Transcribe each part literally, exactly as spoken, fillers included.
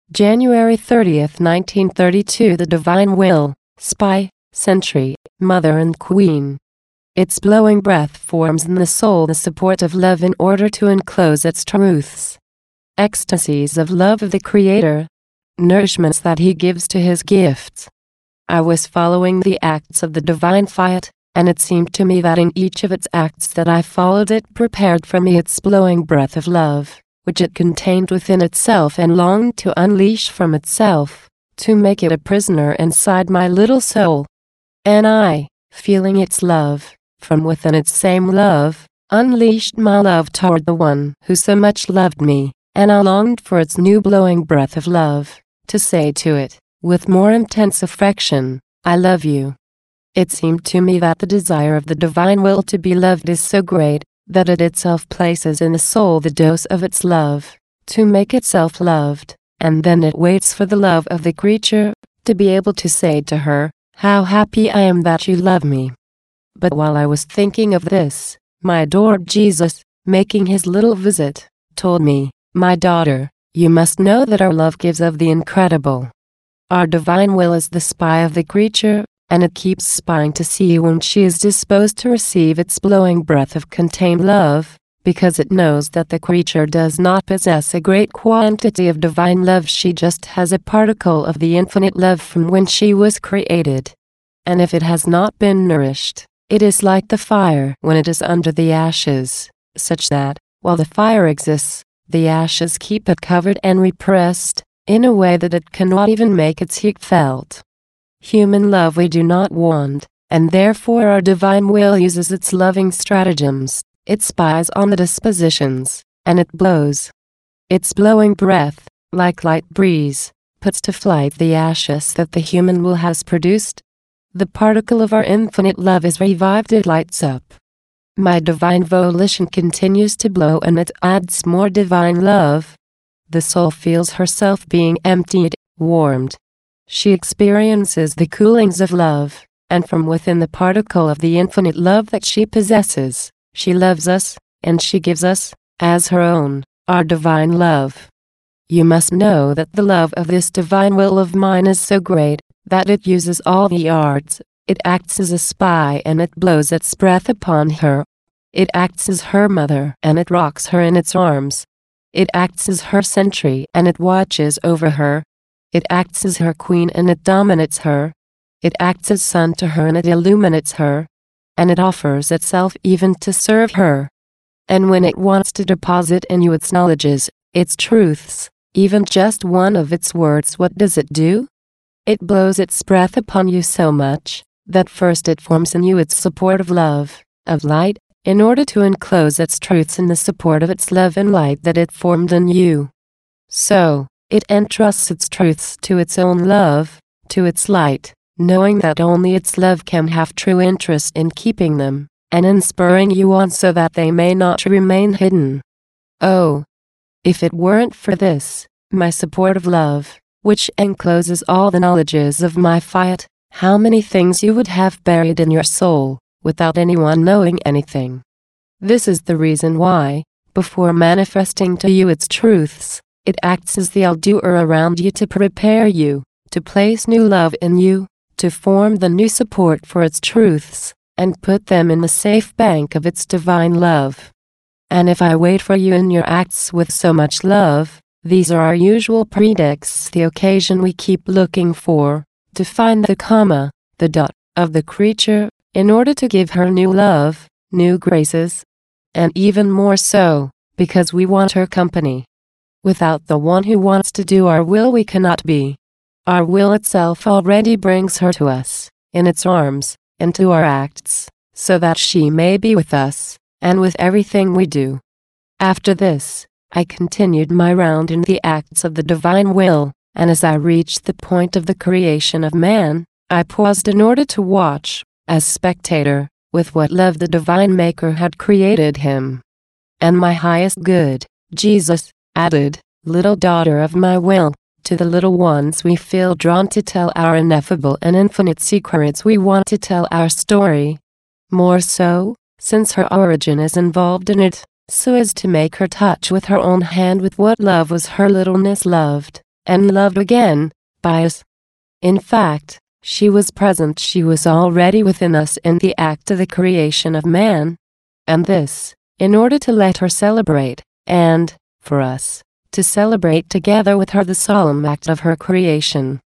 January thirtieth, nineteen thirty-two. The Divine Will, Spy, Sentry, Mother and Queen. Its blowing breath forms in the soul the support of love in order to enclose its truths. Ecstasies of love of the Creator. Nourishments that He gives to His gifts. I was following the acts of the Divine Fiat, and it seemed to me that in each of its acts that I followed it prepared for me its blowing breath of love, which it contained within itself and longed to unleash from itself, to make it a prisoner inside my little soul. And I, feeling its love, from within its same love, unleashed my love toward the one who so much loved me, and I longed for its new blowing breath of love, to say to it, with more intense affection, I love you. It seemed to me that the desire of the Divine Will to be loved is so great, that it itself places in the soul the dose of its love, to make itself loved, and then it waits for the love of the creature, to be able to say to her, how happy I am that you love me. But while I was thinking of this, my adored Jesus, making his little visit, told me, my daughter, you must know that our love gives of the incredible. Our Divine Will is the spy of the creature, and it keeps spying to see when she is disposed to receive its blowing breath of contained love, because it knows that the creature does not possess a great quantity of divine love. She just has a particle of the infinite love from when she was created. And if it has not been nourished, it is like the fire when it is under the ashes, such that, while the fire exists, the ashes keep it covered and repressed, in a way that it cannot even make its heat felt. Human love we do not want, and therefore our Divine Will uses its loving stratagems. It spies on the dispositions, and it blows. Its blowing breath, like light breeze, puts to flight the ashes that the human will has produced. The particle of our infinite love is revived, it lights up. My divine volition continues to blow and it adds more divine love. The soul feels herself being emptied, warmed. She experiences the coolings of love, and from within the particle of the infinite love that she possesses, she loves us, and she gives us, as her own, our divine love. You must know that the love of this Divine Will of mine is so great, that it uses all the arts. It acts as a spy and it blows its breath upon her. It acts as her mother and it rocks her in its arms. It acts as her sentry and it watches over her. It acts as her queen and it dominates her. It acts as sun to her and it illuminates her. And it offers itself even to serve her. And when it wants to deposit in you its knowledges, its truths, even just one of its words, what does it do? It blows its breath upon you so much, that first it forms in you its support of love, of light, in order to enclose its truths in the support of its love and light that it formed in you. So, it entrusts its truths to its own love, to its light, knowing that only its love can have true interest in keeping them, and in spurring you on so that they may not remain hidden. Oh, if it weren't for this, my support of love, which encloses all the knowledges of my fiat, how many things you would have buried in your soul, without anyone knowing anything. This is the reason why, before manifesting to you its truths, it acts as the all-doer around you to prepare you, to place new love in you, to form the new support for its truths, and put them in the safe bank of its divine love. And if I wait for you in your acts with so much love, these are our usual predicts, the occasion we keep looking for, to find the comma, the dot, of the creature, in order to give her new love, new graces. And even more so, because we want her company. Without the one who wants to do our will we cannot be. Our will itself already brings her to us, in its arms, into our acts, so that she may be with us, and with everything we do. After this, I continued my round in the acts of the Divine Will, and as I reached the point of the creation of man, I paused in order to watch, as spectator, with what love the Divine Maker had created him. And my highest good, Jesus, added, little daughter of my will, to the little ones we feel drawn to tell our ineffable and infinite secrets, we want to tell our story. More so, since her origin is involved in it, so as to make her touch with her own hand with what love was her littleness loved, and loved again by us. In fact, she was present, she was already within us in the act of the creation of man. And this, in order to let her celebrate, and, for us, to celebrate together with her the solemn act of her creation.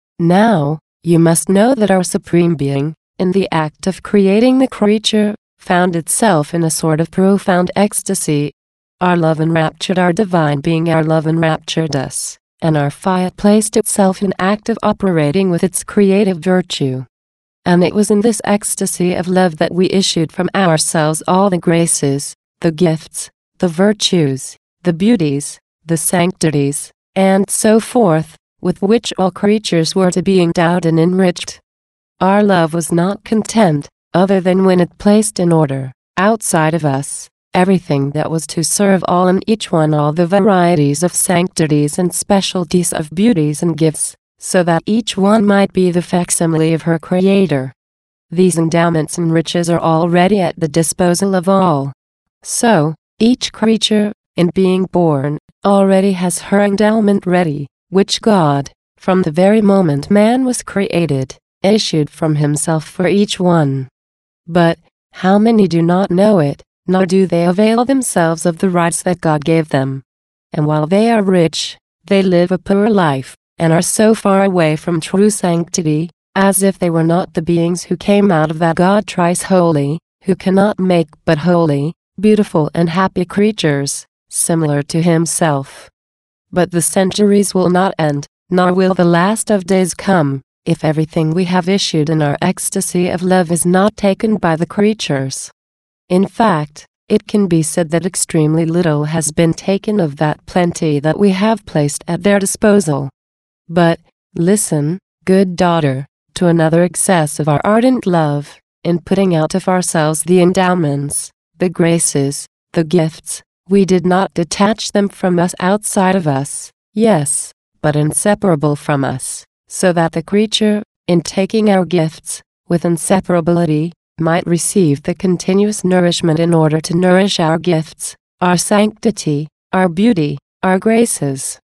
Now, you must know that our Supreme Being, in the act of creating the creature, found itself in a sort of profound ecstasy. Our love enraptured our Divine Being, our love enraptured us, and our fiat placed itself in active operating with its creative virtue. And it was in this ecstasy of love that we issued from ourselves all the graces, the gifts, the virtues, the beauties, the sanctities, and so forth, with which all creatures were to be endowed and enriched. Our love was not content, other than when it placed in order, outside of us, everything that was to serve all and each one, all the varieties of sanctities and specialties of beauties and gifts, so that each one might be the facsimile of her Creator. These endowments and riches are already at the disposal of all. So, each creature, in being born, already has her endowment ready, which God, from the very moment man was created, issued from himself for each one. But, how many do not know it, nor do they avail themselves of the rights that God gave them? And while they are rich, they live a poor life, and are so far away from true sanctity, as if they were not the beings who came out of that God thrice holy, who cannot make but holy, beautiful and happy creatures, similar to himself. But the centuries will not end, nor will the last of days come, if everything we have issued in our ecstasy of love is not taken by the creatures. In fact, it can be said that extremely little has been taken of that plenty that we have placed at their disposal. But, listen, good daughter, to another excess of our ardent love, in putting out of ourselves the endowments, the graces, the gifts. We did not detach them from us outside of us, yes, but inseparable from us, so that the creature, in taking our gifts, with inseparability, might receive the continuous nourishment in order to nourish our gifts, our sanctity, our beauty, our graces.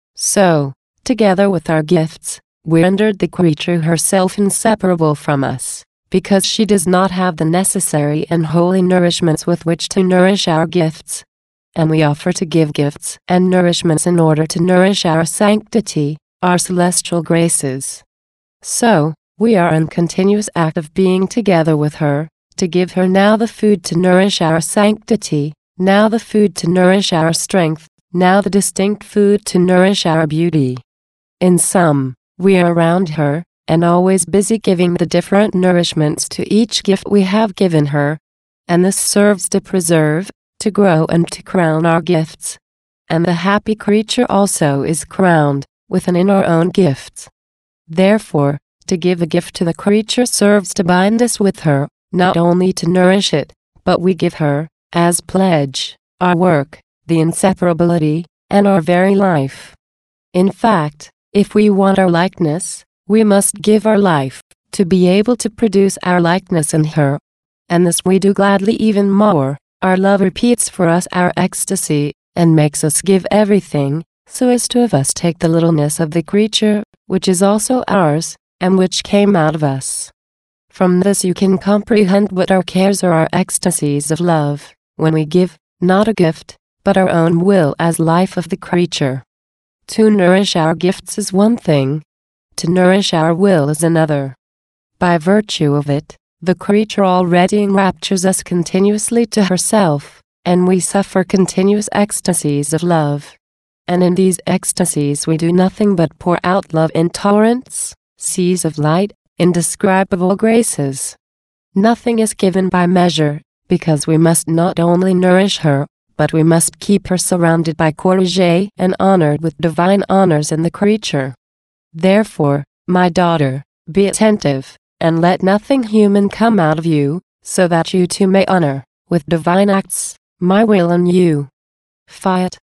So, together with our gifts, we rendered the creature herself inseparable from us, because she does not have the necessary and holy nourishments with which to nourish our gifts. And we offer to give gifts and nourishments in order to nourish our sanctity, our celestial graces. So, we are in continuous act of being together with her, to give her now the food to nourish our sanctity, now the food to nourish our strength, now the distinct food to nourish our beauty. In sum, we are around her, and always busy giving the different nourishments to each gift we have given her. And this serves to preserve, to grow and to crown our gifts. And the happy creature also is crowned, within our own gifts. Therefore, to give a gift to the creature serves to bind us with her, not only to nourish it, but we give her, as pledge, our work, the inseparability, and our very life. In fact, if we want our likeness, we must give our life, to be able to produce our likeness in her. And this we do gladly even more. Our love repeats for us our ecstasy, and makes us give everything, so as to of us take the littleness of the creature, which is also ours, and which came out of us. From this you can comprehend what our cares are, our ecstasies of love, when we give, not a gift, but our own will as life of the creature. To nourish our gifts is one thing, to nourish our will is another. By virtue of it, the creature already enraptures us continuously to herself, and we suffer continuous ecstasies of love. And in these ecstasies we do nothing but pour out love in torrents, seas of light, indescribable graces. Nothing is given by measure, because we must not only nourish her, but we must keep her surrounded by courage and honored with divine honors in the creature. Therefore, my daughter, be attentive, and let nothing human come out of you, so that you too may honor, with divine acts, my will in you. Fiat.